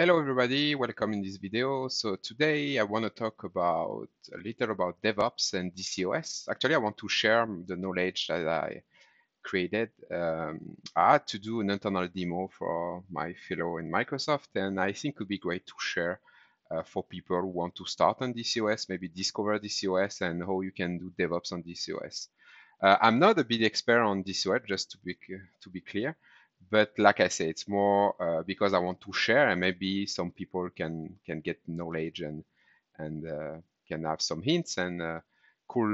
Hello everybody, welcome in this video. So today I want to talk about a little about DevOps and DCOS. Actually, I want to share the knowledge that I created. I had to do an internal demo for my fellow in Microsoft, and I think it would be great to share for people who want to start on DCOS, maybe discover DCOS and how you can do DevOps on DCOS. I'm not a big expert on DCOS, just to be clear. But like I say, it's more because I want to share, and maybe some people can get knowledge and can have some hints and cool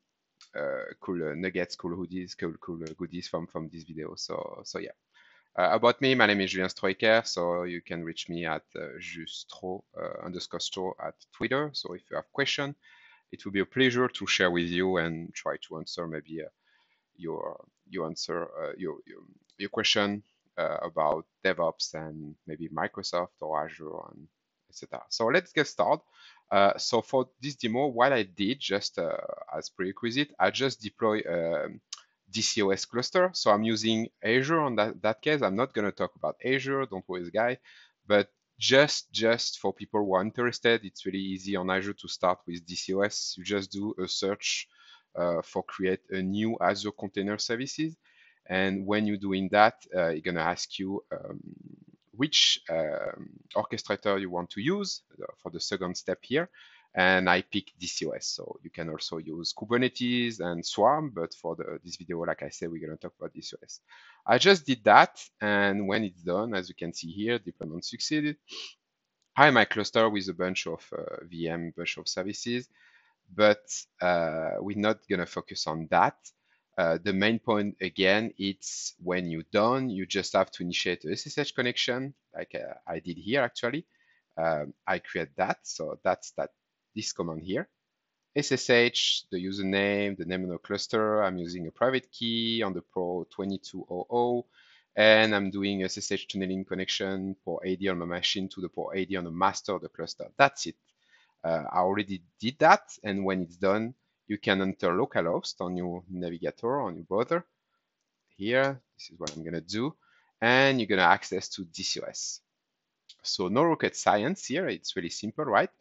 cool nuggets, cool hoodies, cool goodies from this video. So yeah. About me, my name is Julien Stroiker, so you can reach me at justro underscore stro at Twitter. So if you have question, it will be a pleasure to share with you and try to answer maybe your answer your question about DevOps and maybe Microsoft or Azure and etc. So let's get started. So for this demo, what I did just as prerequisite, I just deploy a DCOS cluster. So I'm using Azure on that case. I'm not going to talk about Azure, don't worry, guy, but just for people who are interested, it's really easy on Azure to start with DCOS. You just do a search for create a new Azure Container Services. And when you're doing that, you're going to ask you which orchestrator you want to use for the second step here. And I pick DCOS. So you can also use Kubernetes and Swarm, but for this video, like I said, we're going to talk about DCOS. I just did that. And when it's done, as you can see here, deployment succeeded. I have my cluster with a bunch of VM, bunch of services, but we're not going to focus on that. The main point, again, it's when you're done, you just have to initiate a SSH connection, like I did here, actually. I create that, so that's this command here. SSH, the username, the name of the cluster. I'm using a private key on the port 2200, and I'm doing SSH tunneling connection port 80 on my machine to the port 80 on the master of the cluster. That's it. I already did that, and when it's done, you can enter localhost on your navigator, on your browser. Here, this is what I'm gonna do, and you're gonna access to DCOS. So no rocket science here, it's really simple, right?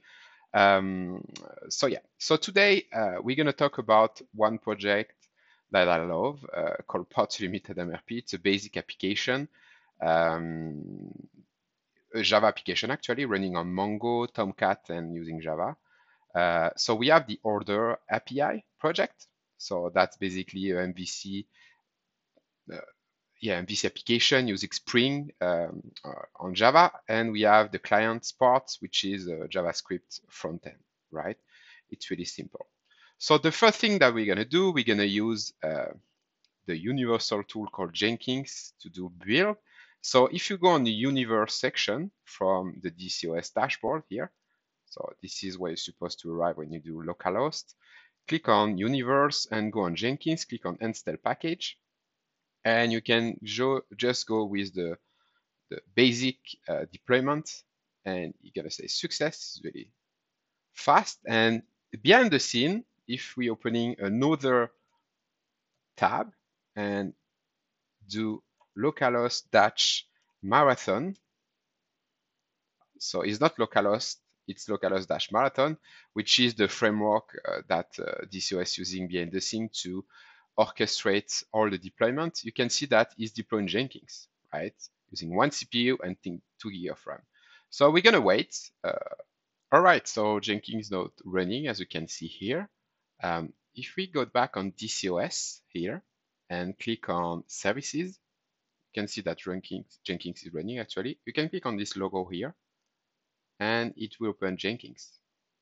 So yeah, so today we're gonna talk about one project that I love called Ports Limited MRP. It's a basic application, a Java application actually running on Mongo, Tomcat, and using Java. So we have the Order API project. So that's basically a MVC, MVC application using Spring on Java, and we have the client part, which is a JavaScript frontend, right? It's really simple. So the first thing that we're gonna do, we're gonna use the universal tool called Jenkins to do build. So if you go on the universe section from the DCOS dashboard here, so this is where you're supposed to arrive when you do localhost. Click on universe and go on Jenkins, click on install package. And you can just go with the basic deployment, and you're gonna say success. It's really fast. And behind the scene, if we're opening another tab and do localhost dash marathon, so it's not localhost, it's localhost dash marathon, which is the framework that DCOS using behind the scene to orchestrate all the deployment. You can see that it's deploying Jenkins, right? Using 1 CPU and 2 GB of RAM. So we're gonna wait. All right, so Jenkins is not running, as you can see here. If we go back on DCOS here and click on services, you can see that Jenkins is running actually. You can click on this logo here and it will open Jenkins.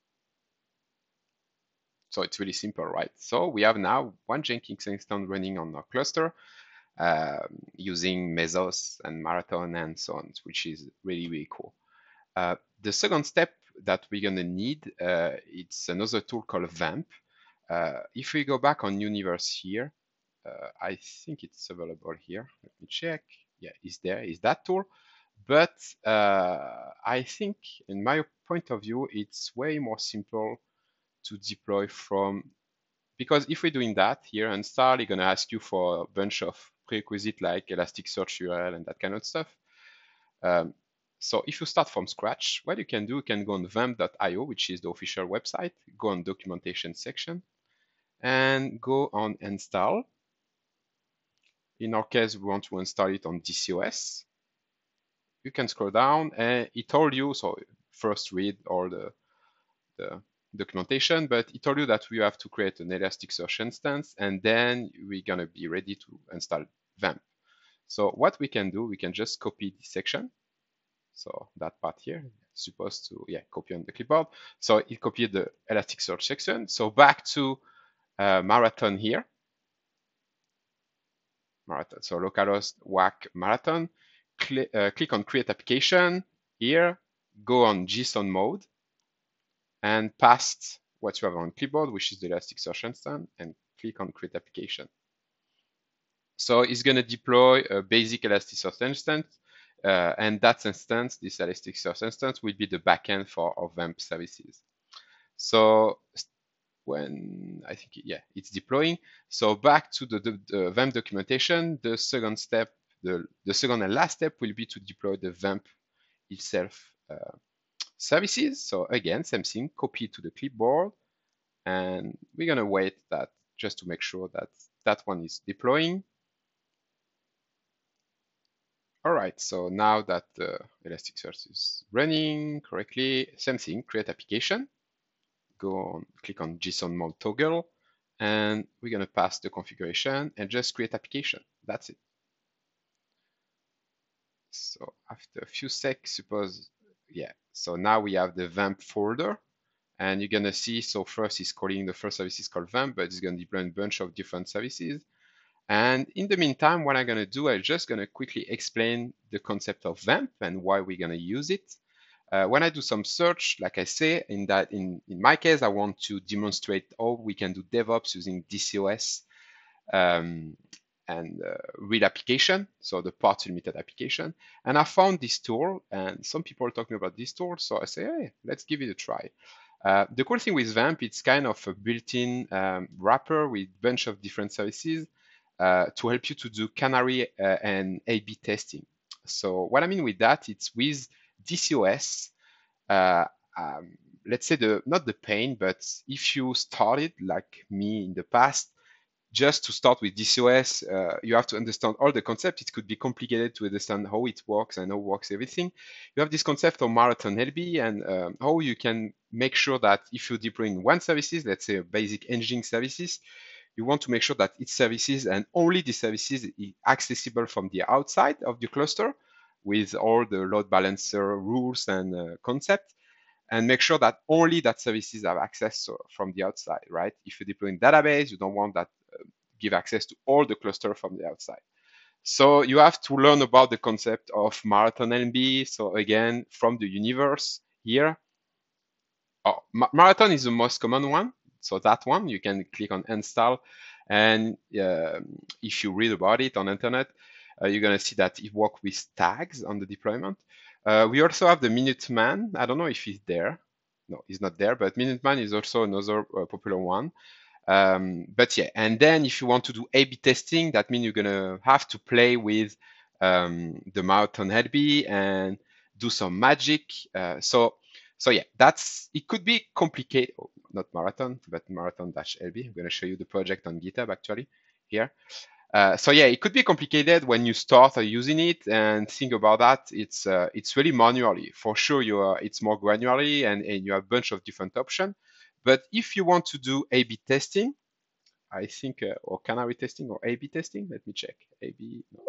So it's really simple, right? So we have now one Jenkins instance running on our cluster using Mesos and Marathon and so on, which is really, really cool. The second step that we're gonna need, it's another tool called Vamp. If we go back on Universe here, I think it's available here. Let me check. Yeah, it's there, is that tool. But I think, in my point of view, it's way more simple to deploy from, because if we're doing that here and start, you're going to ask you for a bunch of prerequisites like Elasticsearch URL and that kind of stuff. So if you start from scratch, what you can do, you can go on vamp.io, which is the official website, go on documentation section, and go on install. In our case, we want to install it on DCOS. You can scroll down, and it told you, so first read all the documentation, but it told you that we have to create an Elasticsearch instance, and then we're going to be ready to install VAMP. So what we can do, we can just copy this section. So that part here, supposed to, copy on the clipboard. So it copied the Elasticsearch section. So back to Marathon here. Marathon. So localhost WAC Marathon. Click on Create Application here. Go on JSON mode and paste what you have on clipboard, which is the Elasticsearch instance, and click on Create Application. So it's going to deploy a basic Elasticsearch instance, and that instance, this Elasticsearch instance, will be the backend for our VAMP services. So when I think, it's deploying. So back to the VAMP documentation, the second step, the second and last step will be to deploy the VAMP itself services. So again, same thing, copy to the clipboard, and we're gonna wait that just to make sure that that one is deploying. All right, so now that the Elasticsearch is running correctly, same thing, create application, go on, click on JSON mode toggle, and we're gonna pass the configuration and just create application. That's it. So after a few seconds, suppose, so now we have the VAMP folder, and you're gonna see, so first it's calling, the first service is called VAMP, but it's gonna deploy a bunch of different services. And in the meantime, what I'm gonna do, I'm just gonna quickly explain the concept of VAMP and why we're gonna use it. When I do some search, like I say, in my case, I want to demonstrate how we can do DevOps using DCOS and real application, so the parts limited application. And I found this tool, and some people are talking about this tool, so I say, hey, let's give it a try. The cool thing with VAMP, it's kind of a built-in wrapper with a bunch of different services to help you to do canary and A/B testing. So what I mean with that, it's with DCOS, let's say not the pain, but if you started like me in the past, just to start with DCOS, you have to understand all the concepts. It could be complicated to understand how it works and how it works everything. You have this concept of Marathon LB and how you can make sure that if you're deploying one services, let's say a basic engineering services, you want to make sure that its services and only the services is accessible from the outside of the cluster with all the load balancer rules and concepts, and make sure that only that services have access from the outside, right? If you're deploying database, you don't want that give access to all the cluster from the outside. So you have to learn about the concept of Marathon LB. So again, from the universe here, Marathon is the most common one. So that one, you can click on install. And if you read about it on internet, you're going to see that it works with tags on the deployment. We also have the Minuteman. I don't know if he's there. No, he's not there, but Minuteman is also another popular one. But yeah, and then if you want to do A/B testing, that means you're going to have to play with the Marathon LB and do some magic. So yeah, it could be complicated. Oh, not Marathon, but Marathon-LB. I'm going to show you the project on GitHub actually here. So yeah, it could be complicated when you start using it, and think about that. It's really manually. For sure, it's more granularly, and you have a bunch of different options. But if you want to do A/B testing, I think, or canary testing or A/B testing, let me check. A/B, no.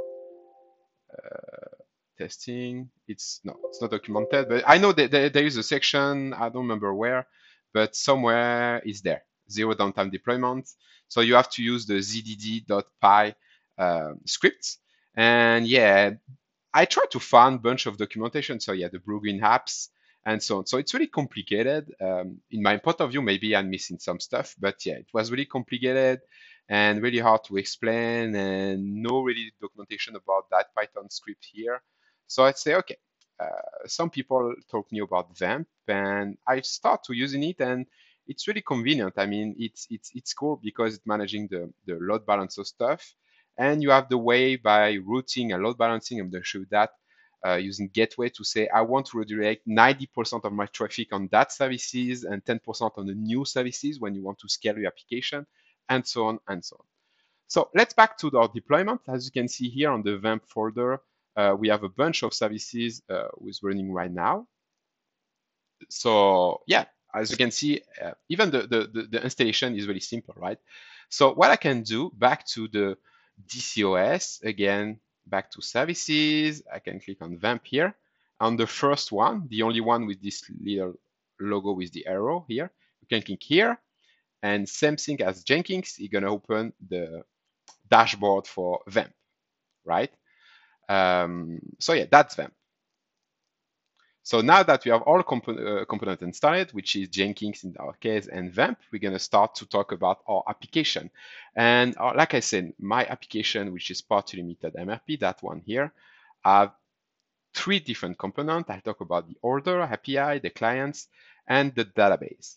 Testing, it's not documented, but I know that there is a section, I don't remember where, but somewhere is there, zero downtime deployment. So you have to use the zdd.py scripts. And yeah, I tried to find a bunch of documentation. So yeah, the blue-green apps and so on. So it's really complicated. In my point of view, maybe I'm missing some stuff, but yeah, it was really complicated and really hard to explain, and no really documentation about that Python script here. So I'd say, okay, some people talk me about VAMP, and I start to using it, and it's really convenient. I mean, it's cool because it's managing the load balancer stuff, and you have the way by routing and load balancing. I'm going to show you that. using gateway to say, I want to redirect 90% of my traffic on that services and 10% on the new services when you want to scale your application, and so on and so on. So let's back to our deployment. As you can see here on the VAMP folder, we have a bunch of services who's running right now. So yeah, as you can see, even the installation is really simple, right? So what I can do, back to the DCOS, again, back to services, I can click on VAMP here. On the first one, the only one with this little logo with the arrow here, you can click here, and same thing as Jenkins, you're gonna open the dashboard for VAMP, right? So yeah, that's VAMP. So now that we have all components installed, which is Jenkins in our case and VAMP, we're going to start to talk about our application. And like I said, my application, which is Party Limited MRP, that one here, have 3 different components. I'll talk about the order, API, the clients, and the database.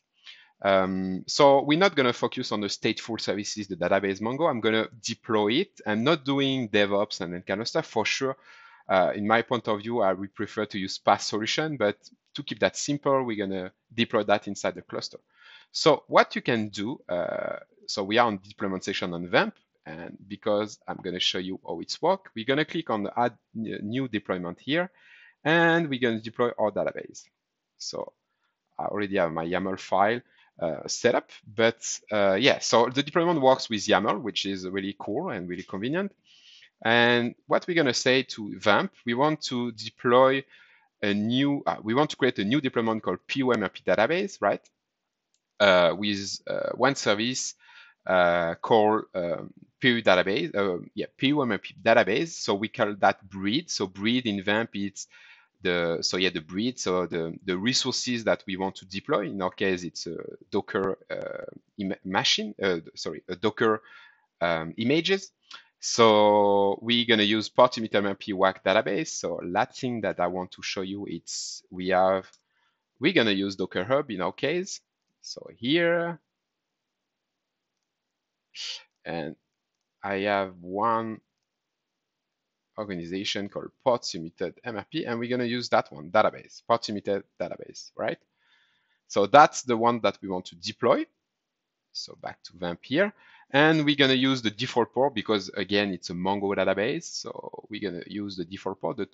So we're not going to focus on the stateful services, the database Mongo. I'm going to deploy it. I'm not doing DevOps and that kind of stuff for sure. In my point of view, I would prefer to use PaaS solution, but to keep that simple, we're going to deploy that inside the cluster. So what you can do, so we are on deployment section on VAMP, and because I'm going to show you how it's work, we're going to click on the add new deployment here, and we're going to deploy our database. So I already have my YAML file set up, but yeah, so the deployment works with YAML, which is really cool and really convenient. And what we're going to say to VAMP, we want to deploy a new, we want to create a new deployment called POMRP database, right? With one service called PU database, POMRP database. So we call that breed. So breed in VAMP, it's the breed, so the resources that we want to deploy. In our case, it's a Docker machine, a Docker images. So we're going to use Party Limited MRP WAC database. So last thing that I want to show you, it's we're going to use Docker Hub in our case. So here, and I have one organization called Party Limited MRP, and we're going to use that one, database, Party Limited database, right? So that's the one that we want to deploy. So back to VAMP here. And we're going to use the default port because, again, it's a Mongo database. So we're going to use the default port, the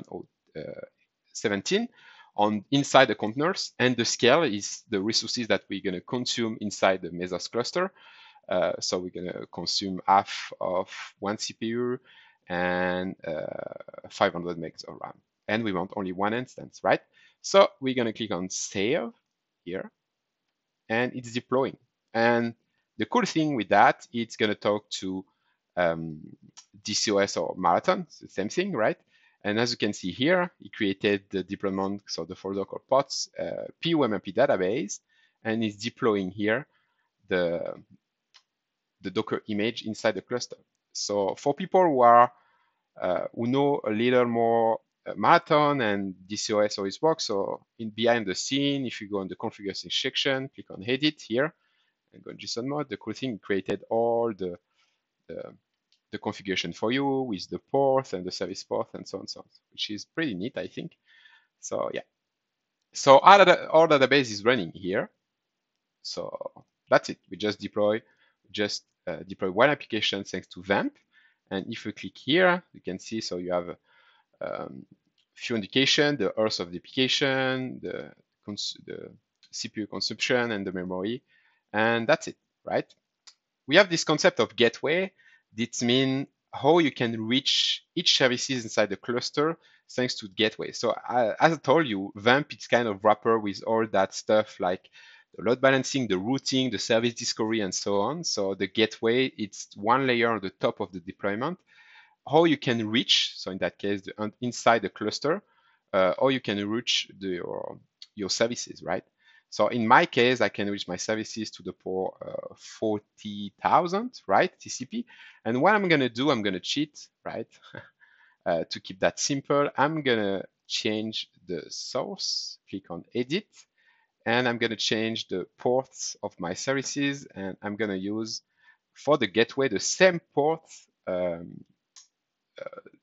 2717, on inside the containers. And the scale is the resources that we're going to consume inside the Mesos cluster. So we're going to consume half of one CPU and 500 megs of RAM. And we want only one instance, right? So we're going to click on Save here. And it's deploying. And the cool thing with that, it's going to talk to DCOS or Marathon, it's the same thing, right? And as you can see here, it created the deployment, so the folder called pods, POMRP database, and it's deploying here the Docker image inside the cluster. So for people who know a little more Marathon and DCOS always works, so behind the scene, if you go on the configuration section, click on Edit here, and go in JSON mode, the cool thing created all the configuration for you with the port and the service port and so on, which is pretty neat, I think. So yeah. So our database is running here. So that's it. We just deploy one application thanks to VAMP. And if we click here, you can see, so you have a few indications, the earth of the application, the CPU consumption and the memory, and that's it, right? We have this concept of gateway. This means how you can reach each services inside the cluster thanks to gateway. So as I told you, VAMP is kind of wrapper with all that stuff like the load balancing, the routing, the service discovery, and so on. So the gateway, it's one layer on the top of the deployment. How you can reach, so in that case, inside the cluster, or you can reach your services, right? So in my case, I can reach my services to the port 40,000, right, TCP. And what I'm going to do, I'm going to cheat, right, to keep that simple. I'm going to change the source, click on Edit, and I'm going to change the ports of my services, and I'm going to use, for the gateway, the same port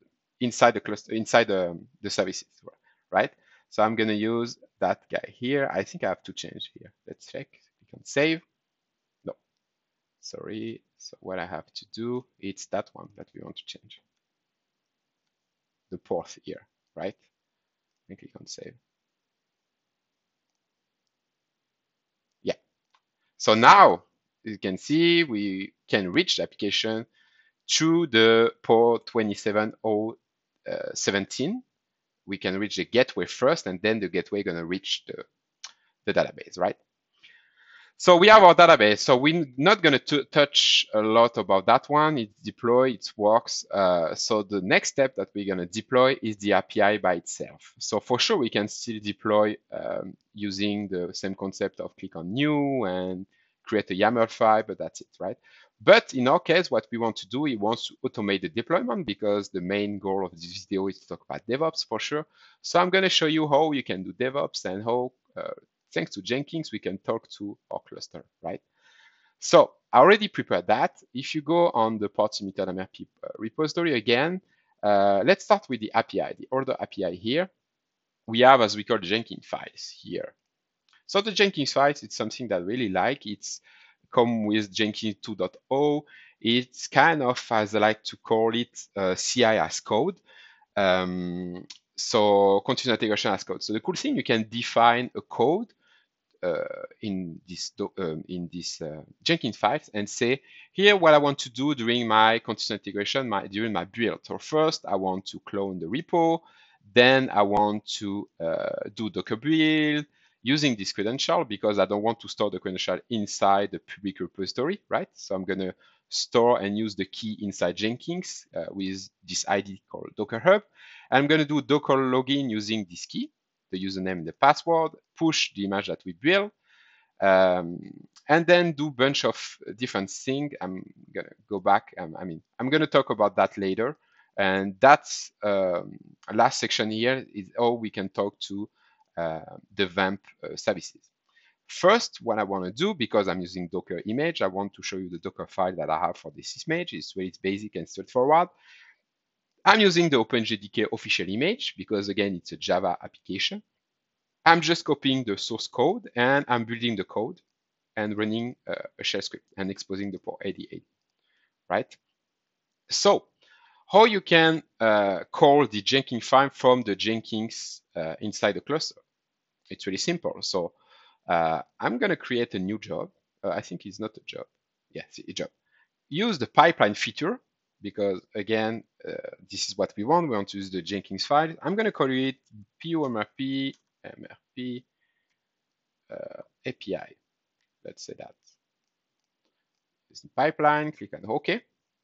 inside the cluster, inside the services, right? So I'm going to use that guy here. I think I have to change here. Let's check. We can save. No, sorry. So what I have to do, it's that one that we want to change. The port here, right? And click on save. Yeah. So now you can see we can reach the application through the port 27017. We can reach the gateway first, and then the gateway gonna reach the database, right? So we have our database. So we're not going to touch a lot about that one. It's deployed, it works. So the next step that we're going to deploy is the API by itself. So for sure, we can still deploy using the same concept of click on new and create a YAML file, but that's it, right? But in our case, what we want to do, we want to automate the deployment because the main goal of this video is to talk about DevOps for sure. So I'm going to show you how you can do DevOps and how thanks to Jenkins, we can talk to our cluster, right? So I already prepared that. If you go on the Portimeter MRP repository again, let's start with the API, the order API here. We have, as we call, Jenkins files here. So the Jenkins files, it's something that I really like. It's come with Jenkins 2.0. It's kind of, as I like to call it, CI as code. So continuous integration as code. So the cool thing, you can define a code in this Jenkins files and say, here what I want to do during my continuous integration, during my build. So first I want to clone the repo, then I want to do Docker build using this credential because I don't want to store the credential inside the public repository, right? So I'm gonna store and use the key inside Jenkins with this ID called Docker Hub. And I'm gonna do Docker login using this key, the username and the password, push the image that we built, and then do a bunch of different things. I'm gonna go back. I'm gonna talk about that later. And that's last section here is how we can talk to the VAMP services. First, what I want to do, because I'm using Docker image, I want to show you the Docker file that I have for this image. It's very basic and straightforward. I'm using the OpenJDK official image because, again, it's a Java application. I'm just copying the source code and I'm building the code and running a shell script and exposing the port 8080, right? So how you can call the Jenkins file from the Jenkins inside the cluster? It's really simple. So I'm going to create a new job. I think it's not a job. Yeah, it's a job. Use the pipeline feature because, again, this is what we want. We want to use the Jenkins file. I'm going to call it POMRP API. Let's say that. It's the pipeline. Click on OK.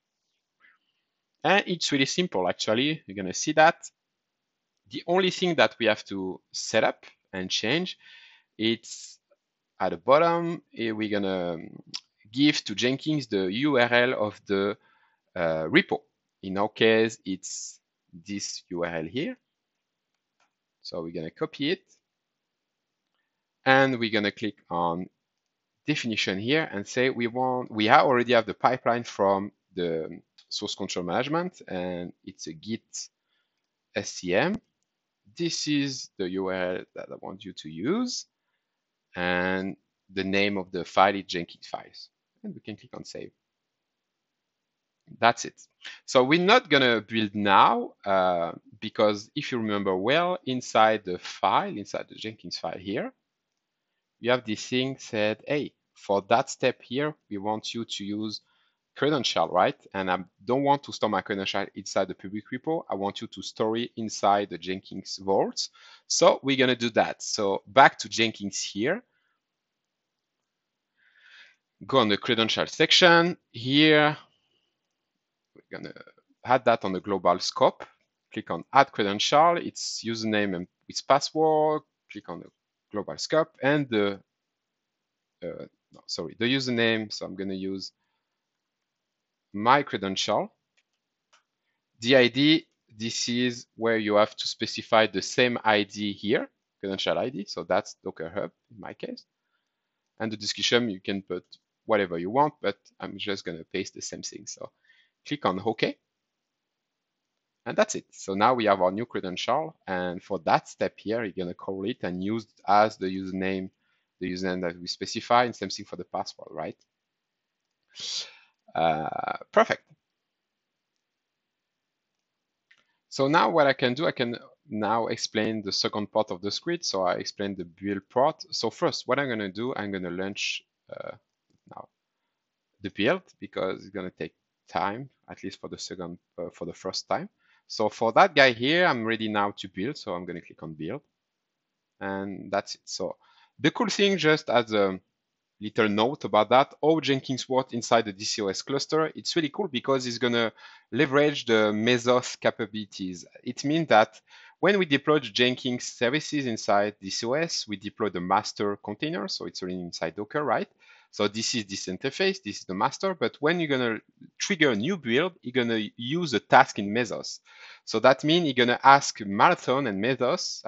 And it's really simple, actually. You're going to see that. The only thing that we have to set up and change, it's at the bottom. We're going to give to Jenkins the URL of the repo. In our case, it's this URL here. So we're going to copy it. And we're going to click on definition here and say we already have the pipeline from the source control management, and it's a git SCM. This is the URL that I want you to use, and the name of the file is Jenkins files, and we can click on save. That's it. So we're not gonna build now because if you remember well, inside the file, inside the Jenkins file here, you have this thing said, hey, for that step here, we want you to use credential, right? And I don't want to store my credential inside the public repo. I want you to store it inside the Jenkins vaults. So we're going to do that. So back to Jenkins here. Go on the credential section. Here, we're going to add that on the global scope. Click on add credential. It's username and its password. Click on the global scope and the username. So I'm going to use my credential. The ID, this is where you have to specify the same ID here, credential ID. So that's Docker Hub in my case. And the description, you can put whatever you want, but I'm just going to paste the same thing. So click on OK. And that's it. So now we have our new credential. And for that step here, you're going to call it and use as the username that we specify, and same thing for the password, right? Perfect. So now what I can do, I can now explain the second part of the script. So I explained the build part. So first, what I'm going to do, I'm going to launch now the build because it's going to take time, at least for the first time. So for that guy here, I'm ready now to build. So I'm going to click on build, and that's it. So the cool thing, just as a little note about that, how Jenkins works inside the DCOS cluster, it's really cool because it's going to leverage the Mesos capabilities. It means that when we deploy Jenkins services inside DCOS, we deploy the master container. So it's running inside Docker, right? So this is this interface, this is the master, but when you're going to trigger a new build, you're going to use a task in Mesos. So that means you're going to ask Marathon and Mesos,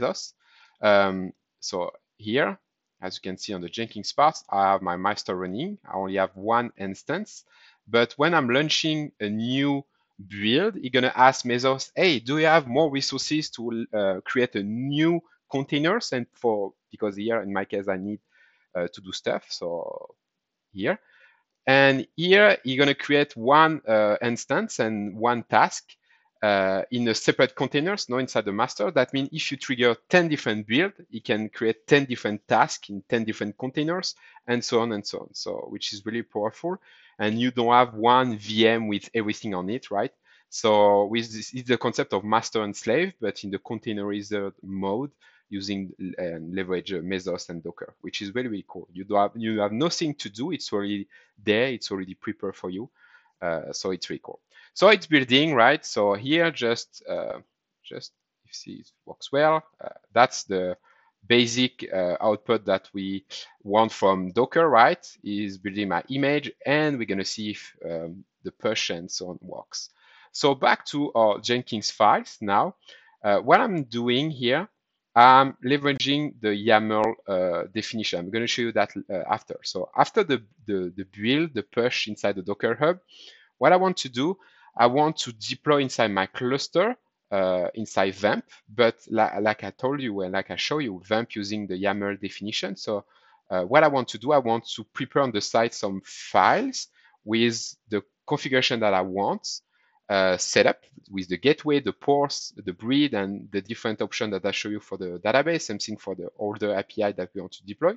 so here, as you can see on the Jenkins part, I have my master running. I only have one instance, but when I'm launching a new build, you're going to ask Mesos, hey, do you have more resources to create a new containers? And because here in my case, I need to do stuff. So here. And here you're going to create one instance and one task in a separate containers, not inside the master. That means if you trigger 10 different builds, you can create 10 different tasks in 10 different containers, and so on and so on. So, which is really powerful. And you don't have one VM with everything on it, right? So with this, it's the concept of master and slave, but in the containerized mode, using and leverage Mesos and Docker, which is really, really cool. You have nothing to do. It's already there. It's already prepared for you. So it's really cool. So it's building, right? So here, just you see it works well. That's the basic output that we want from Docker, right? Is building my image, and we're gonna see if the push and so on works. So back to our Jenkins files now. What I'm doing here, I'm leveraging the YAML definition. I'm going to show you that after. So after the build, the push inside the Docker Hub, what I want to do, I want to deploy inside my cluster, inside VAMP. But like I told you, and like I show you, VAMP using the YAML definition. So what I want to do, I want to prepare on the side some files with the configuration that I want. Setup with the gateway, the ports, the breed, and the different options that I show you for the database, same thing for the older API that we want to deploy.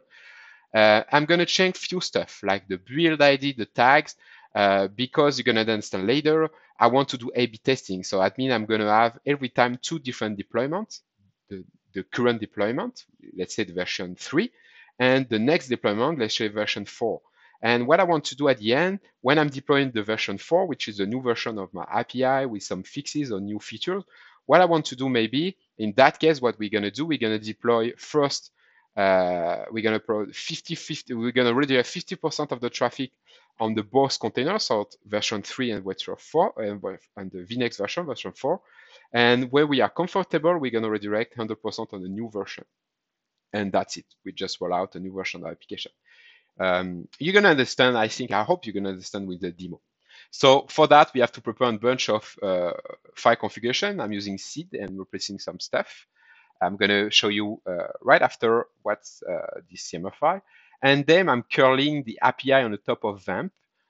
I'm going to change few stuff like the build ID, the tags, because you're going to understand later, I want to do A/B testing. So that means I'm going to have every time two different deployments, the current deployment, let's say the version 3, and the next deployment, let's say version 4. And what I want to do at the end, when I'm deploying the version 4, which is a new version of my API with some fixes or new features, what I want to do maybe, in that case, what we're going to do, we're going to deploy first, we're going to pro 50-50, we're going to redirect 50% of the traffic on the both containers, so version 3 and version 4, and the VNext version 4. And where we are comfortable, we're going to redirect 100% on the new version. And that's it. We just roll out a new version of the application. You're going to understand, I hope you're going to understand with the demo. So for that, we have to prepare a bunch of file configuration. I'm using seed and replacing some stuff. I'm going to show you right after what's this CMR file. And then I'm curling the API on the top of VAMP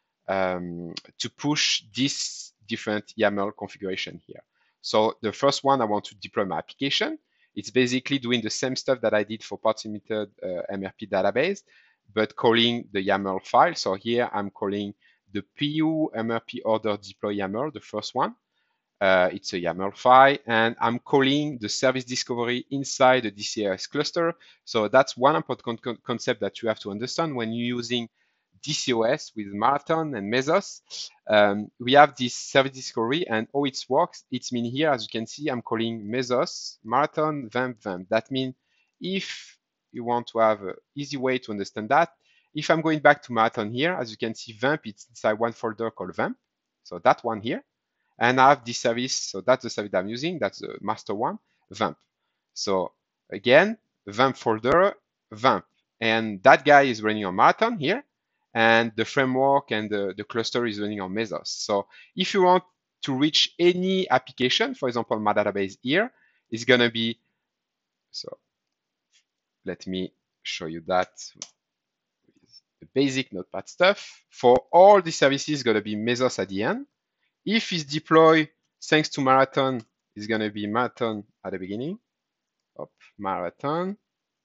to push this different YAML configuration here. So the first one, I want to deploy my application. It's basically doing the same stuff that I did for parts limited MRP database, but calling the YAML file. So here I'm calling the PU MRP order deploy YAML, the first one. It's a YAML file, and I'm calling the service discovery inside the DCOS cluster. So that's one important concept that you have to understand when you're using DCOS with Marathon and Mesos. We have this service discovery, and how it works, it's mean here, as you can see, I'm calling Mesos, Marathon, VAMP. That means if you want to have an easy way to understand that, if I'm going back to Marathon here, as you can see, VAMP, it's inside one folder called VAMP. So that one here. And I have this service, so that's the service I'm using, that's the master one, VAMP. So again, VAMP folder, VAMP. And that guy is running on Marathon here, and the framework and the cluster is running on Mesos. So if you want to reach any application, for example, my database here is going to be, so let me show you that. The basic Notepad stuff. For all the services, going to be Mesos at the end. If it's deployed thanks to Marathon, it's going to be Marathon at the beginning. Marathon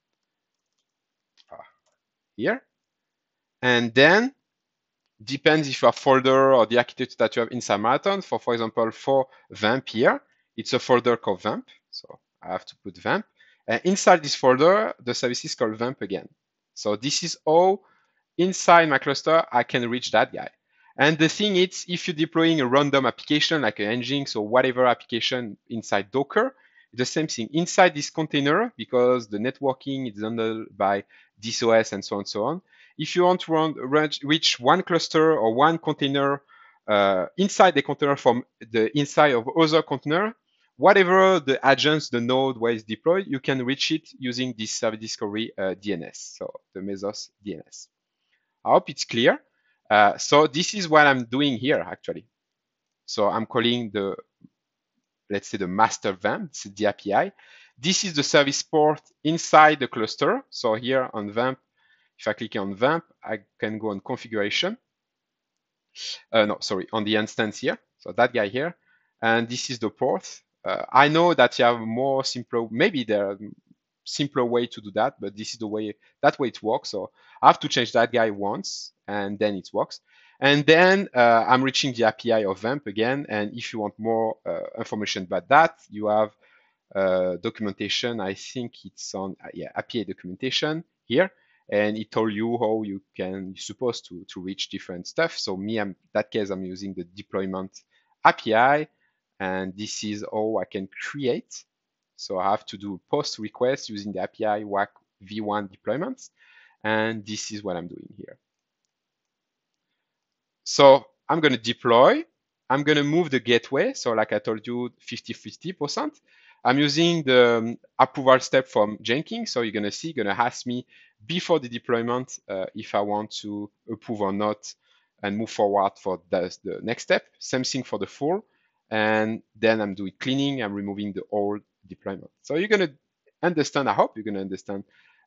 here. And then depends if you have folder or the architecture that you have inside Marathon. For example, for Vamp here, it's a folder called Vamp. So I have to put Vamp. And inside this folder, the service is called Vamp again. So this is all inside my cluster, I can reach that guy. And the thing is, if you're deploying a random application like an Nginx or whatever application inside Docker, the same thing. Inside this container, because the networking is handled by DCOS and so on and so on, if you want to reach one cluster or one container inside the container from the inside of other container, whatever the agents, the node where it's deployed, you can reach it using this service discovery DNS, so the Mesos DNS. I hope it's clear. So this is what I'm doing here, actually. So I'm calling the, let's say, the master Vamp, it's the API. This is the service port inside the cluster. So here on Vamp, if I click on Vamp, I can go on configuration. No, sorry, on the instance here. So that guy here. And this is the port. I know that you have more simpler, maybe there are simpler way to do that, but this is the way, that way it works. So I have to change that guy once and then it works. And then I'm reaching the API of Vamp again. And if you want more information about that, you have documentation. I think it's on API documentation here. And it told you how you're supposed to reach different stuff. So me, in that case, I'm using the deployment API. And this is how I can create. So I have to do post request using the API WAC v1 deployments. And this is what I'm doing here. So I'm going to deploy. I'm going to move the gateway. So like I told you, 50-50%. I'm using the approval step from Jenkins. So you're going to see, going to ask me before the deployment if I want to approve or not and move forward for the next step. Same thing for the full. And then I'm doing cleaning. I'm removing the old deployment. So you're going to understand, I hope you're going to understand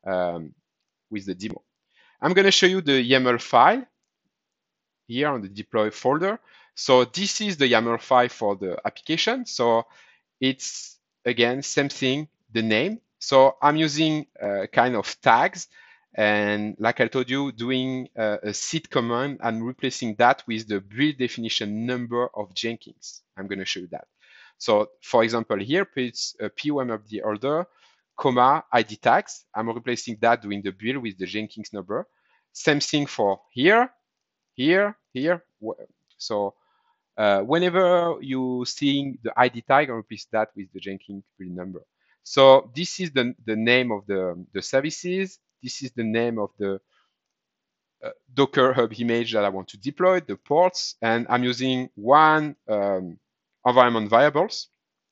with the demo. I'm going to show you the YAML file here on the deploy folder. So this is the YAML file for the application. So it's, again, same thing, the name. So I'm using kind of tags. And like I told you, doing a seed command, I'm replacing that with the build definition number of Jenkins. I'm going to show you that. So for example, here, it's a POMRD order, comma, ID tags. I'm replacing that doing the build with the Jenkins number. Same thing for here, here, here. So whenever you seeing the ID tag, I replace that with the Jenkins build number. So this is the name of the services. This is the name of the Docker Hub image that I want to deploy, the ports, and I'm using one environment variables.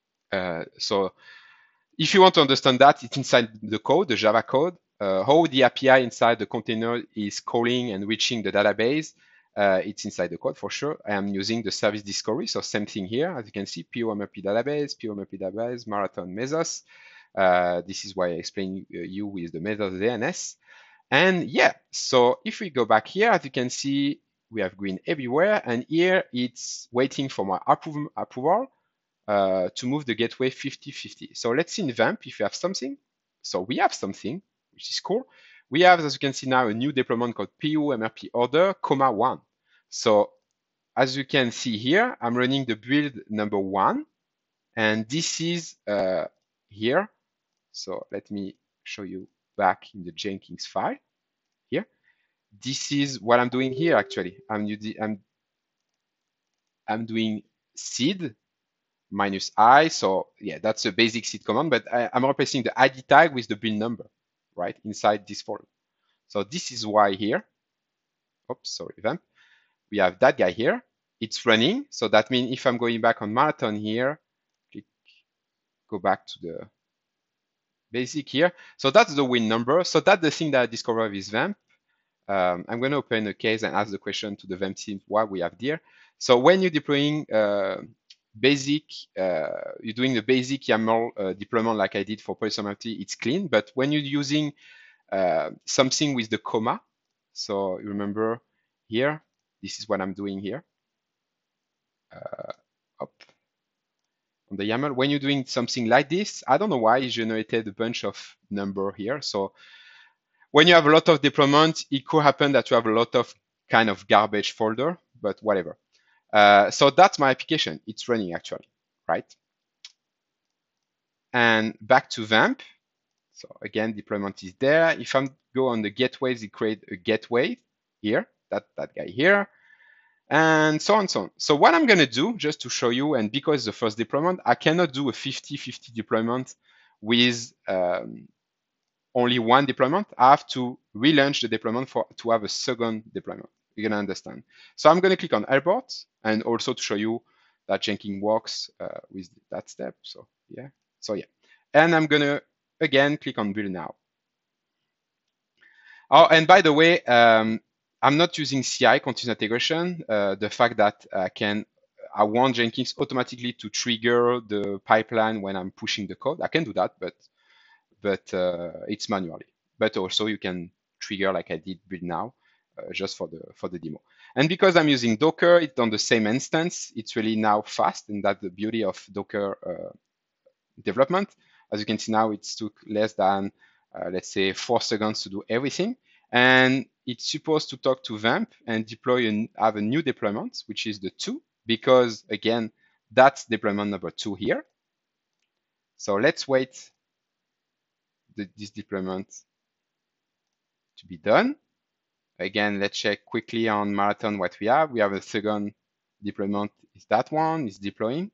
So if you want to understand that, it's inside the code, the Java code, how the API inside the container is calling and reaching the database. It's inside the code for sure. I am using the service discovery. So same thing here, as you can see, POMRP database, Marathon Mesos. This is why I explain you with the Mesos DNS. And yeah, so if we go back here, as you can see, we have green everywhere. And here it's waiting for my approval to move the gateway 50-50. So let's see in Vamp if we have something. So we have something, which is cool. We have, as you can see now, a new deployment called POMRP order, comma 1. So as you can see here, I'm running the build number 1. And this is here. So let me show you back in the Jenkins file here. This is what I'm doing here, actually. I'm doing seed -i. So yeah, that's a basic seed command, but I'm replacing the ID tag with the build number, right, inside this folder. So this is why here, oops, sorry, Vamp, we have that guy here. It's running. So that means if I'm going back on Marathon here, go back to the basic here. So that's the win number. So that's the thing that I discovered with Vamp. I'm going to open a case and ask the question to the Vamp team what we have there. So when you're deploying basic, you're doing the basic YAML deployment like I did for polysomity, it's clean. But when you're using something with the comma, so you remember here, this is what I'm doing here. Up on the YAML. When you're doing something like this, I don't know why it generated a bunch of number here. So when you have a lot of deployment, it could happen that you have a lot of kind of garbage folder, but whatever. So that's my application. It's running actually, right? And back to VAMP. So again, deployment is there. If I go on the gateways, it create a gateway here, that guy here, and so on, so on. So what I'm going to do, just to show you, and because the first deployment, I cannot do a 50-50 deployment with only one deployment. I have to relaunch the deployment to have a second deployment. You're going to understand. So I'm going to click on airport, and also to show you that Jenkins works with that step. So yeah. And I'm going to, again, click on build now. Oh, and by the way, I'm not using CI, continuous integration. The fact that I want Jenkins automatically to trigger the pipeline when I'm pushing the code. I can do that, but it's manually. But also you can trigger like I did build now, just for the demo. And because I'm using Docker, it's on the same instance. It's really now fast, and that's the beauty of Docker development. As you can see now, it took less than let's say 4 seconds to do everything. And it's supposed to talk to VAMP and have a new deployment, which is the 2, because again, that's deployment number 2 here. So let's wait this deployment to be done. Again, let's check quickly on Marathon what we have. We have a second deployment, is that one, is deploying.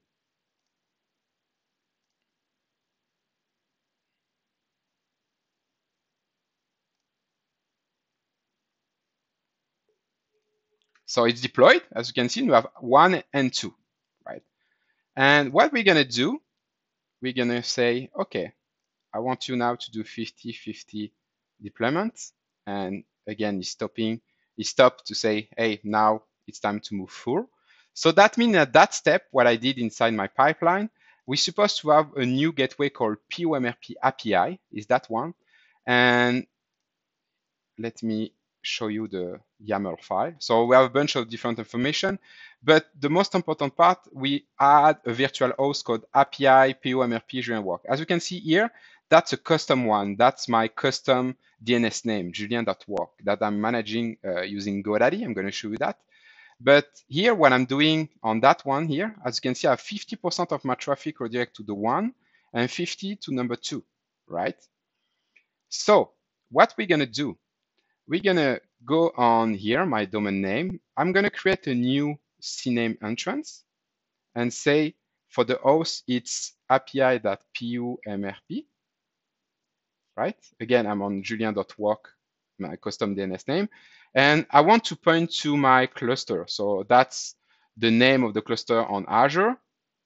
So it's deployed. As you can see, we have 1 and 2, right? And what we're going to do, we're going to say, okay, I want you now to do 50-50 deployment. And again, he stopped to say, hey, now it's time to move full. So that means that step, what I did inside my pipeline, we're supposed to have a new gateway called POMRP API, is that one. And let me show you the YAML file. So we have a bunch of different information, but the most important part, we add a virtual host called API POMRP JulienWork. As you can see here, that's a custom one. That's my custom DNS name, julien.work, that I'm managing using GoDaddy. I'm going to show you that. But here, what I'm doing on that one here, as you can see, I have 50% of my traffic redirect to the 1 and 50 to number 2, right? So what we're going to do, we're going to go on here, my domain name. I'm going to create a new CNAME entrance and say for the host, it's api.pomrp, right? Again, I'm on julien.work, my custom DNS name. And I want to point to my cluster. So that's the name of the cluster on Azure.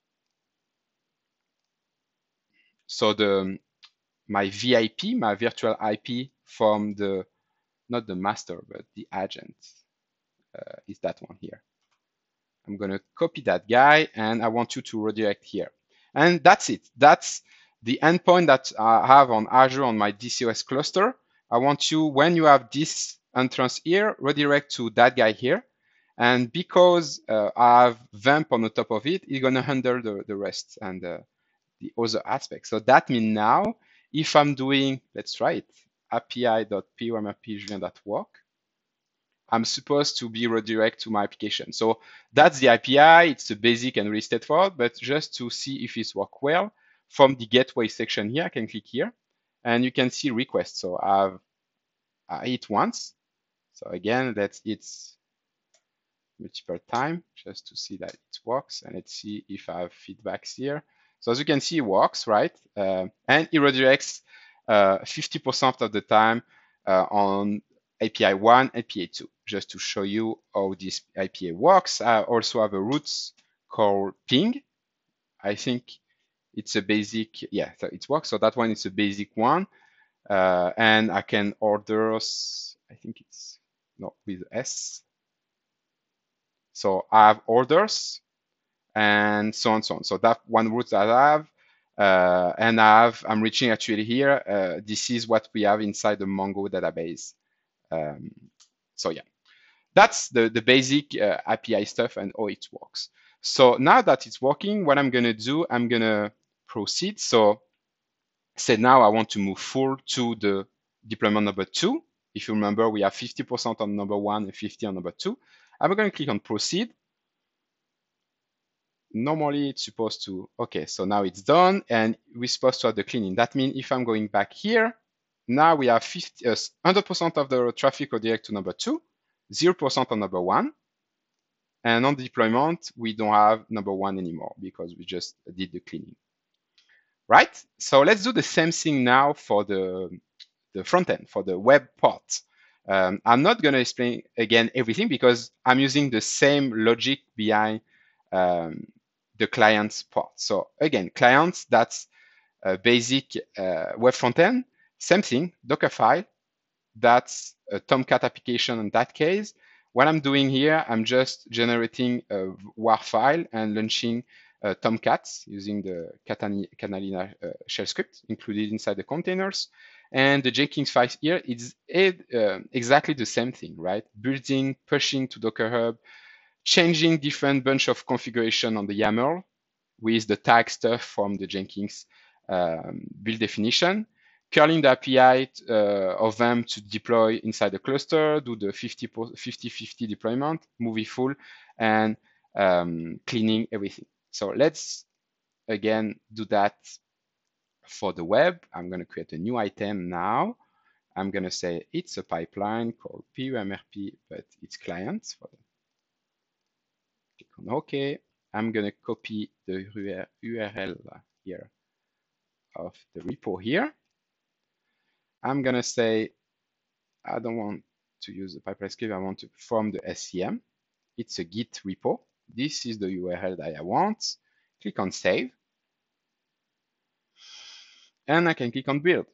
So my VIP, my virtual IP from the, not the master, but the agent is that one here. I'm going to copy that guy, and I want you to redirect here. And that's it. That's the endpoint that I have on Azure on my DCOS cluster. I want you, when you have this entrance here, redirect to that guy here. And because I have VAMP on the top of it, it's going to handle the rest and the other aspects. So that means now, if I'm doing, let's try it, api.pomrp.julien.work, I'm supposed to be redirect to my application. So that's the API. It's a basic and really straightforward, but just to see if it's work well, from the gateway section here, I can click here and you can see requests. So I hit once. So again, let's hit multiple time just to see that it works. And let's see if I have feedbacks here. So as you can see, it works, right? And it redirects 50% of the time on API 1, API 2, just to show you how this API works. I also have a roots called ping. I think it's a basic, yeah, so it works. So that one is a basic one. And I can order, I think it's not with S. So I have orders, and so on, so on. So that one route that I have, and I'm reaching actually here. This is what we have inside the Mongo database. So yeah, that's the basic API stuff and how it works. So now that it's working, what I'm gonna do, I'm gonna proceed. So say now I want to move full to the deployment number 2. If you remember, we have 50% on number 1 and 50 on number 2. I'm going to click on proceed. Normally it's supposed to, okay, so now it's done and we're supposed to have the cleaning. That means if I'm going back here, now we have 100% of the traffic redirect to number 2, 0% on number 1. And on the deployment, we don't have number 1 anymore because we just did the cleaning. Right? So let's do the same thing now for the front end, for the web part. I'm not going to explain again everything because I'm using the same logic behind the client's part. So again, clients, that's a basic web front end. Same thing, Dockerfile. That's a Tomcat application in that case. What I'm doing here, I'm just generating a WAR file and launching Tomcats using the Catalina shell script included inside the containers. And the Jenkins file here is exactly the same thing, right? Building, pushing to Docker Hub, changing different bunch of configuration on the YAML with the tag stuff from the Jenkins build definition, curling the API of them to deploy inside the cluster, do the 50-50 deployment, move it full, and cleaning everything. So let's again do that for the web. I'm going to create a new item now. I'm going to say it's a pipeline called PUMRP, but it's clients. Click on OK. I'm going to copy the URL here of the repo here. I'm going to say, I don't want to use the pipeline script. I want to from the SCM. It's a Git repo. This is the URL that I want. Click on save. And I can click on build.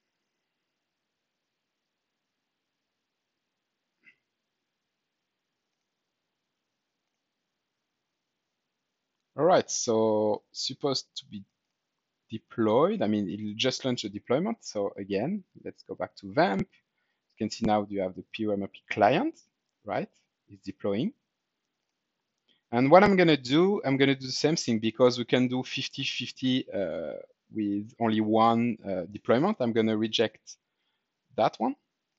All right, so supposed to be deployed. I mean, it'll just launch the deployment. So again, let's go back to VAMP. You can see now you have the PUMRP client, right? It's deploying. And what I'm gonna do the same thing because we can do 50-50 with only one deployment. I'm gonna reject that one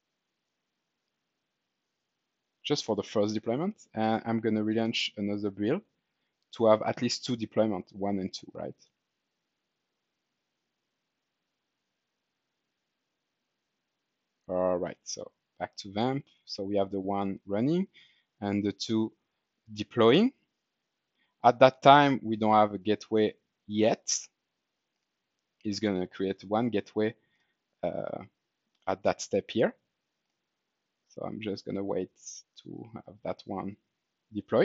just for the first deployment. And I'm gonna relaunch another build to have at least 2 deployments, 1 and 2, right? All right, so back to VAMP. So we have the one running and the 2 deploying. At that time, we don't have a gateway yet. It's gonna create one gateway at that step here. So I'm just gonna wait to have that one deployed.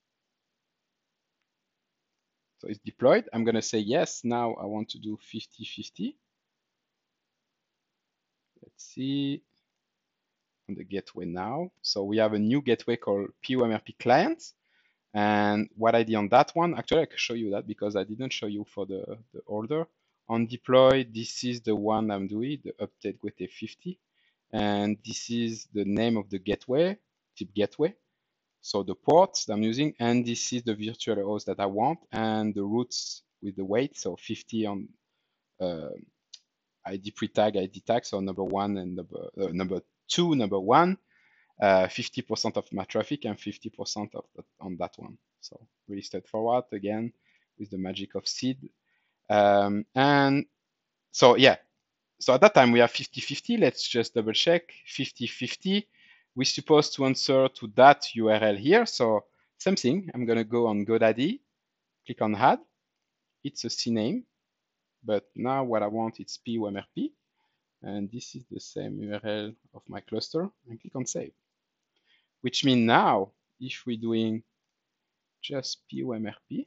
So it's deployed. I'm gonna say yes. Now I want to do 50-50. Let's see on the gateway now. So we have a new gateway called PUMRP client. And what I did on that one, actually I can show you that because I didn't show you for the order. On deploy, this is the one I'm doing, the update gateway 50. And this is the name of the gateway, type gateway. So the ports that I'm using, and this is the virtual host that I want, and the routes with the weight, so 50 on ID pre-tag, ID tag, so number 1 and number 2, number 1, 50% of my traffic and 50% of on that one. So really straightforward again with the magic of seed. And so yeah, so at that time we have 50-50. Let's just double check 50-50. We're supposed to answer to that URL here. So same thing. I'm gonna go on GoDaddy, click on add. It's a CNAME, but now what I want is PUMRP, and this is the same URL of my cluster. And click on save. Which means now, if we're doing just PUMRP,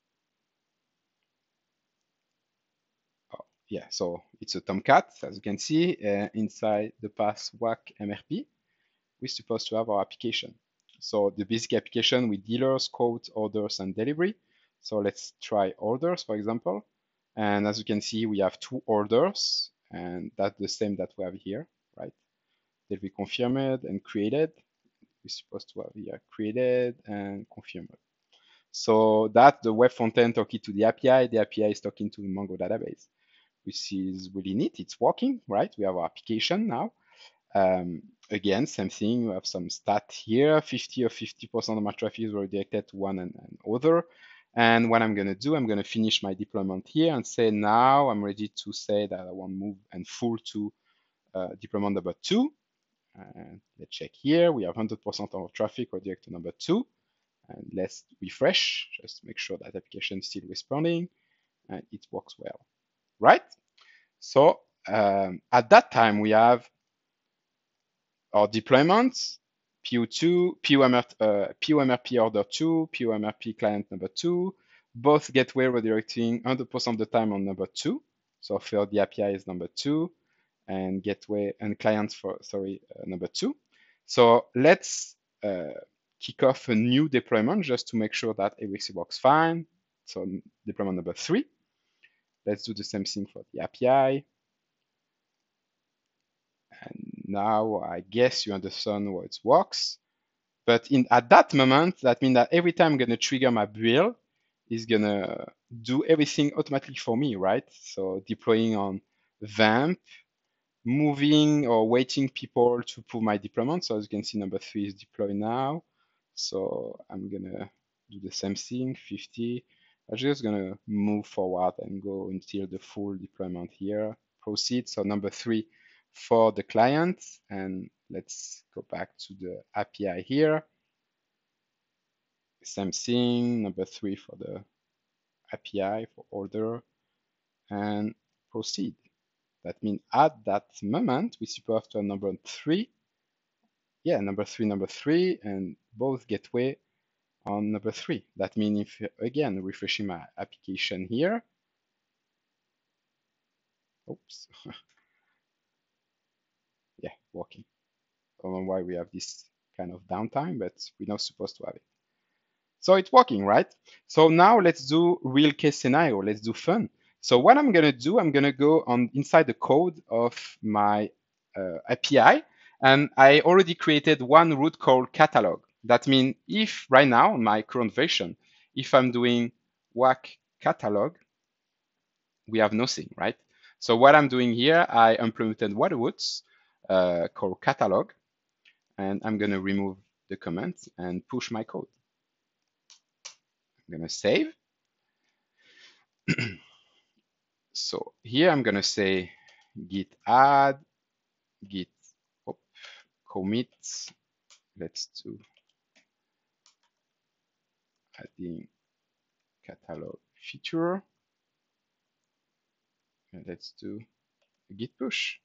oh, yeah, so it's a Tomcat, as you can see, inside the path WAC MRP, we're supposed to have our application. So the basic application with dealers, quotes, orders, and delivery. So let's try orders, for example. And as you can see, we have 2 orders, and that's the same that we have here, right? That we confirmed and created. We're supposed to have here created and confirmed. So that's the web frontend talking to the API. The API is talking to the Mongo database, which is really neat. It's working, right? We have our application now. Again, same thing. We have some stat here. 50 or 50% of my traffic is redirected to one and other. And what I'm going to do, I'm going to finish my deployment here and say now I'm ready to say that I want to move and full to deployment number 2. And let's check here. We have 100% of our traffic redirected to number 2. And let's refresh, just to make sure that application is still responding and it works well, right? So at that time, we have our deployments, PO2, POMRP order 2, POMRP client number 2, both gateway redirecting 100% of the time on number 2. So for the API is number 2 and gateway and clients for, number 2. So let's kick off a new deployment just to make sure that everything works fine. So deployment number 3. Let's do the same thing for the API. And now I guess you understand how it works. But at that moment, that means that every time I'm going to trigger my build, it's going to do everything automatically for me, right? So deploying on Vamp, moving or waiting people to approve my deployment. So as you can see, number 3 is deployed now. So I'm going to do the same thing, 50. I'm just going to move forward and go until the full deployment here. Proceed. So number 3 for the client. And let's go back to the API here. Same thing, number 3 for the API for order and proceed. That means at that moment, we support to number 3. Yeah, number 3, and both gateway on number 3. That means if, again, refreshing my application here. Oops. Yeah, working. I don't know why we have this kind of downtime, but we're not supposed to have it. So it's working, right? So now let's do real case scenario. Let's do fun. So what I'm going to do, I'm going to go on inside the code of my API, and I already created one route called catalog. That means if right now, my current version, if I'm doing whack catalog, we have nothing, right? So what I'm doing here, I implemented one routes called catalog, and I'm going to remove the comment and push my code. I'm going to save. So here I'm going to say git add, git commit. Let's do adding catalog feature. And let's do a git push.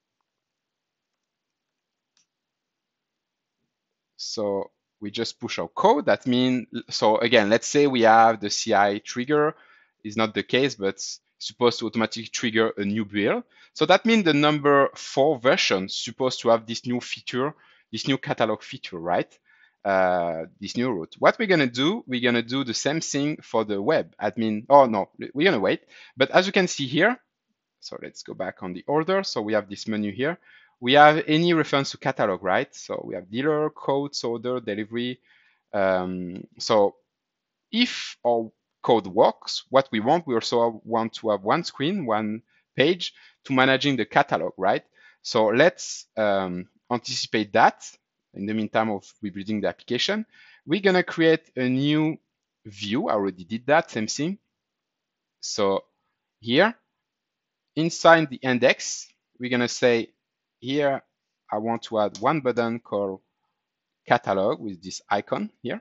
So we just push our code. That means, so again, let's say we have the CI trigger. Is not the case, but supposed to automatically trigger a new build. So that means the number 4 version supposed to have this new feature, this new catalog feature, right? This new route. What we're gonna do, we're gonna do the same thing for the web admin. Oh no, we're gonna wait. But as you can see here, so let's go back on the order. So we have this menu here. We have any reference to catalog, right? So we have dealer, codes, order, delivery. So if our code works, what we also want to have one screen, one page to managing the catalog, right? So let's anticipate that. In the meantime of rebuilding the application, we're gonna create a new view. I already did that, same thing. So here, inside the index, we're gonna say here, I want to add one button called catalog with this icon here.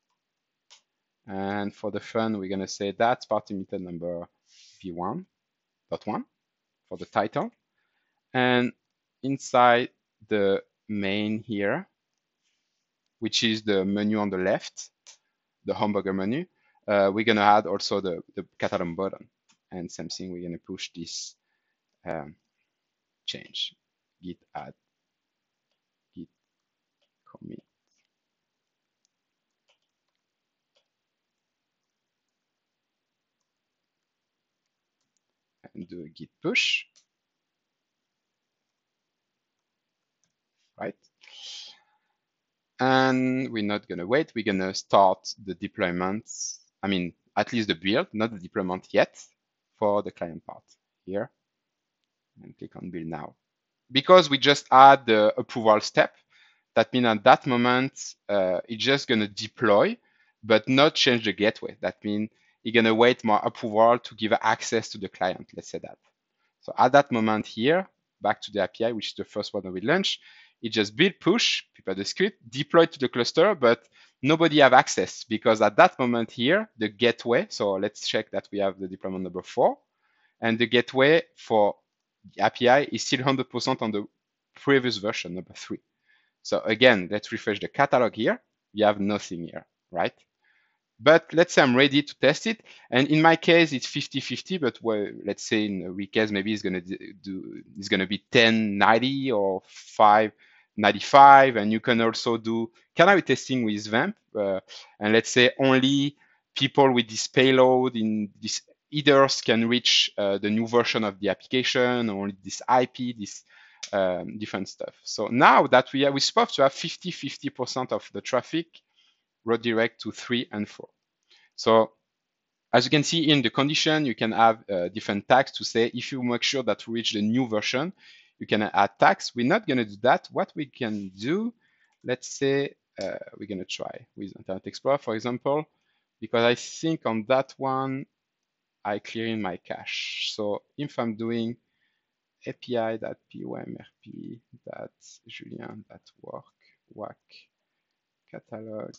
And for the fun, we're gonna say that's party meter number v1.1 for the title. And inside the main here, which is the menu on the left, the hamburger menu, we're gonna add also the catalog button. And same thing, we're gonna push this change, git add, git commit. and do a git push, right? And we're not gonna wait. We're gonna start the deployment. I mean, at least the build, not the deployment yet, for the client part here. And click on build now. Because we just add the approval step, that means at that moment, it's just gonna deploy, but not change the gateway. That means you're gonna wait more approval to give access to the client, let's say that. So at that moment here, back to the API, which is the first one that we launched, it just build push, prepare the script, deploy to the cluster, but nobody have access because at that moment here, the gateway, so let's check that we have the deployment number 4, and the gateway for the API is still 100% on the previous version, number 3. So again, let's refresh the catalog here. We have nothing here, right? But let's say I'm ready to test it. And in my case, it's 50-50, but let's say in a weak case, maybe it's gonna be 1090 or 595. And you can also do canary testing with Vamp. And let's say only people with this payload in this headers can reach the new version of the application, or only this IP, this different stuff. So now that we're supposed to have 50% of the traffic redirect to 3 and 4. So as you can see in the condition, you can have different tags to say if you make sure that we reach the new version, you can add tags. We're not going to do that. What we can do, let's say we're going to try with Internet Explorer, for example, because I think on that one, I clear in my cache. So if I'm doing api.pymrp.julien.work whack catalog.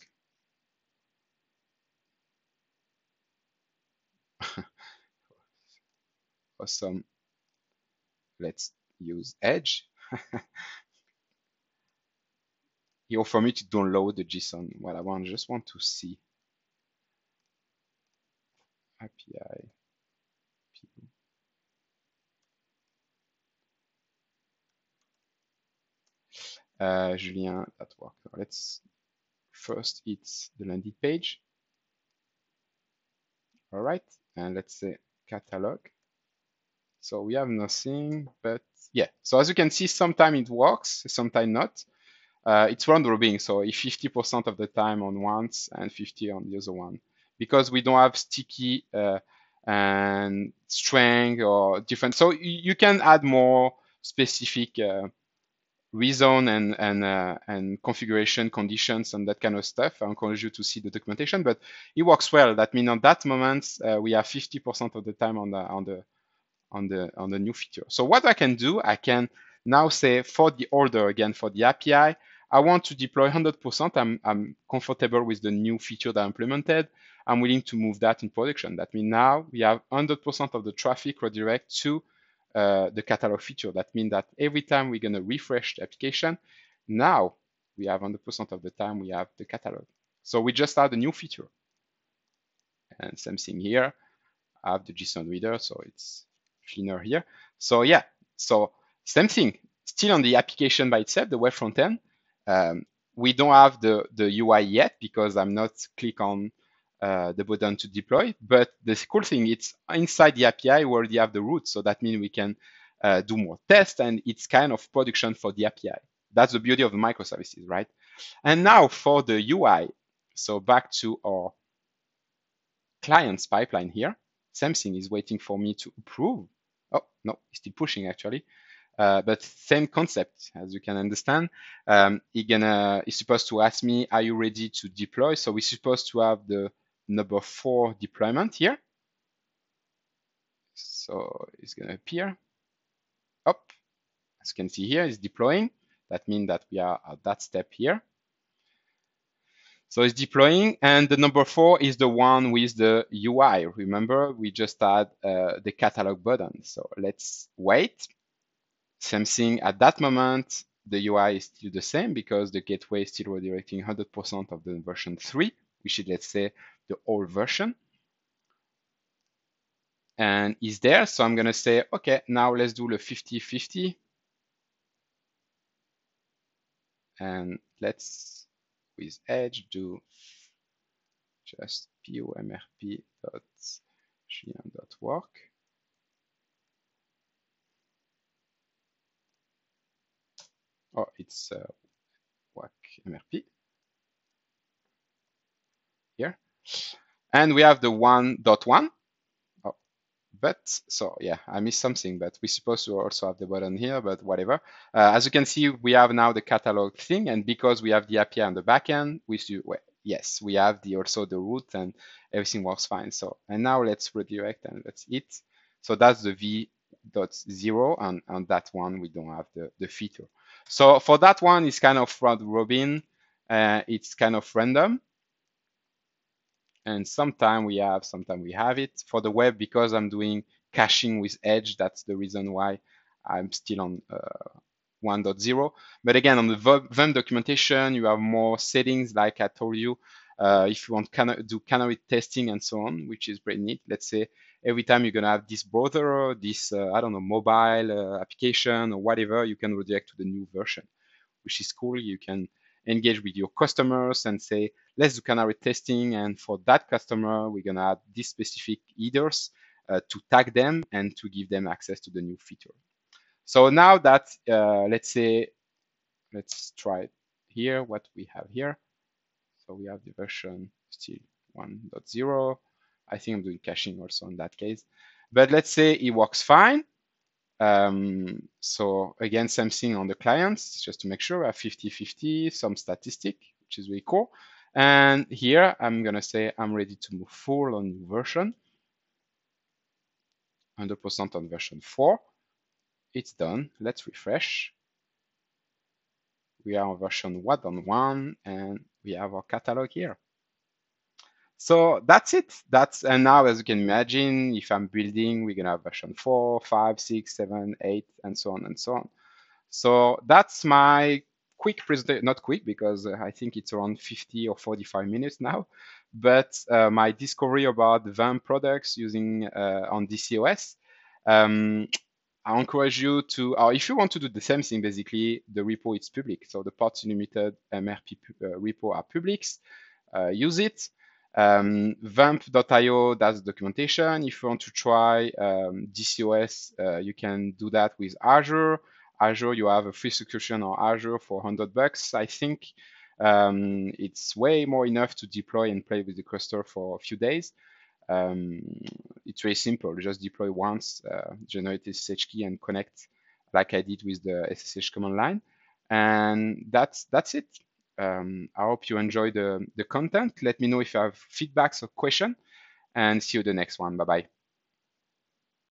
Awesome. Let's use Edge. Here for me to download the JSON. What I just want to see. API. Julien.work. Let's first hit the landing page. All right, and let's say catalog. So we have nothing, but yeah. So as you can see, sometimes it works, sometimes not. It's round robin, so if 50% of the time on once and 50 on the other one, because we don't have sticky and string or different. So you can add more specific rezone and configuration conditions and that kind of stuff. I encourage you to see the documentation, but it works well. That means on that moment we have 50% of the time on the new feature. So what I can do, I can now say for the order again for the API, I want to deploy 100%. I'm comfortable with the new feature that I implemented. I'm willing to move that in production. That means now we have 100% of the traffic redirect to the catalog feature. That means that every time we're going to refresh the application, now we have 100% of the time we have the catalog. So we just add a new feature. And same thing here. I have the JSON reader, so it's cleaner here. So yeah, so same thing. Still on the application by itself, the web front end. We don't have the UI yet because I'm not click on the button to deploy. But the cool thing, it's inside the API where you have the root. So that means we can do more tests, and it's kind of production for the API. That's the beauty of the microservices, right? And now for the UI. So back to our client's pipeline here. Same thing is waiting for me to approve. Oh, no, it's still pushing actually. But same concept, as you can understand. It's supposed to ask me, are you ready to deploy? So we're supposed to have the number 4 deployment here. So it's going to appear. Up, as you can see here, it's deploying. That means that we are at that step here. So it's deploying, and the number 4 is the one with the UI. Remember, we just had the catalog button. So let's wait. Same thing at that moment, the UI is still the same because the gateway is still redirecting 100% of the version 3, which is, let's say, the old version. And is there, so I'm going to say, okay, now let's do the 50-50. And let's, with Edge, do just pymrp.julien.work. Oh, it's WAC MRP here. And we have the 1.1. Oh, but so yeah, I missed something, but we're supposed to also have the button here, but whatever. As you can see, we have now the catalog thing, and because we have the API on the backend, well, yes, we have also the root, and everything works fine. So, and now let's redirect and let's hit. So that's the v.0, and on that one we don't have the feature. So for that one, it's kind of round robin. It's kind of random. And sometimes we have it. For the web, because I'm doing caching with Edge, that's the reason why I'm still on 1.0. But again, on the VM documentation, you have more settings, like I told you. If you want to do canary testing and so on, which is pretty neat. Let's say every time you're gonna have this browser, this I don't know, mobile application or whatever, you can redirect to the new version, which is cool. You can engage with your customers and say, let's do canary testing. And for that customer, we're going to add this specific headers to tag them and to give them access to the new feature. So now that, let's say, let's try here what we have here. So we have the version still 1.0. I think I'm doing caching also in that case. But let's say it works fine. So again, same thing on the clients, just to make sure we have 50-50, some statistic, which is really cool. And here I'm gonna say I'm ready to move full on new version, 100% on version 4. It's done. Let's refresh. We are on version 1.1 and we have our catalog here. So that's it. And now, as you can imagine, if I'm building, we're gonna have version 4, 5, 6, 7, 8, and so on and so on. So that's my quick presentation, not quick because I think it's around 50 or 45 minutes now, but my discovery about the VM products using on DCOS. I encourage you to, or if you want to do the same thing, basically, the repo is public. So the Parts Unlimited MRP repo are public. Use it. Vamp.io, that's documentation. If you want to try DCOS, you can do that with Azure. Azure, you have a free subscription on Azure for $100, I think. It's way more enough to deploy and play with the cluster for a few days. It's very simple. Just deploy once, generate SSH key, and connect like I did with the SSH command line. And that's it. I hope you enjoy the content. Let me know if you have feedbacks or questions, and see you the next one. Bye-bye.